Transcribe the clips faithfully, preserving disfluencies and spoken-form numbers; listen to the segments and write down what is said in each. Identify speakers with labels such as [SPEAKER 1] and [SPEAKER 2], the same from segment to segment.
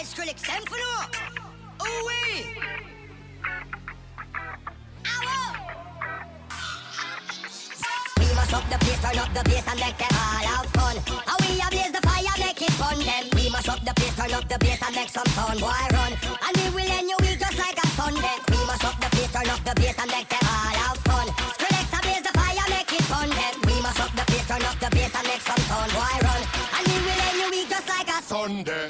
[SPEAKER 1] boy Skrillex, them for no. Oh wee. We must up the place, turn up the bass and make them all have fun. How we ablaze the fire, make it fun them. We must up the place, turn up the bass and make some sound, boy run. And we will end your week just like a Sunday. We must up the place, turn up the bass and make them all have fun. Skrillex ablaze the fire, make it fun them. We must up the place, turn up the bass and make some sound, boy run. And we will end your week just like a Sunday.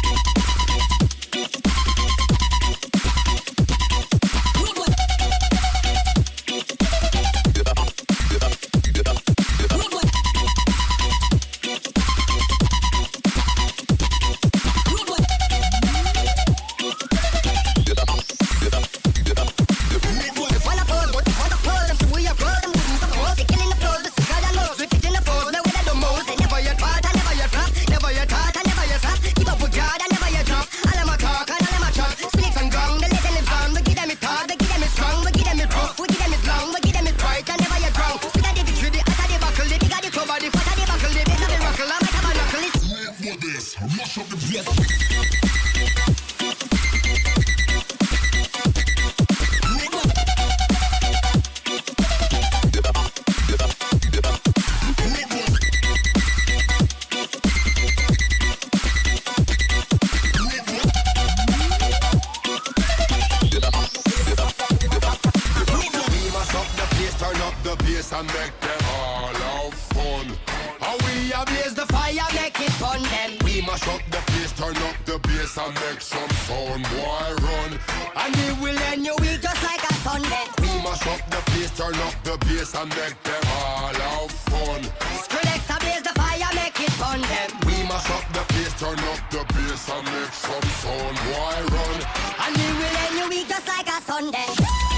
[SPEAKER 2] And make them all have fun. How we ablaze the fire, make it fun them. We mash up the place, turn up the bass and make some sound, boy run.
[SPEAKER 1] And we will end your week just like a Sunday.
[SPEAKER 2] We mash up the place, turn up the bass and make them all have fun.
[SPEAKER 1] Skrillex ablaze the fire, make it fun them.
[SPEAKER 2] We mash up the place, turn up the bass and make some sound, boy run.
[SPEAKER 1] And we will end your week just like a Sunday.